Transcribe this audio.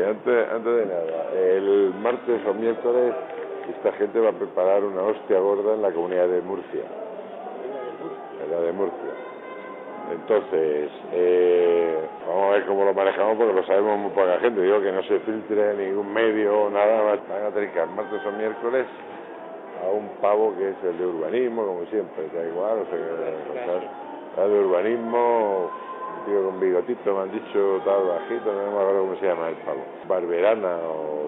antes de nada, el martes o miércoles esta gente va a preparar una hostia gorda en la Comunidad de Murcia. En la de Murcia. Entonces, vamos a ver cómo lo manejamos porque lo sabemos muy poca gente. Digo que no se filtre en ningún medio o nada. Van a tener que el martes o miércoles a un pavo que es el de urbanismo, como siempre, da igual, o sea, el de urbanismo, un tío con bigotito, me han dicho, tal, bajito, no me acuerdo cómo se llama el pavo, Barberana o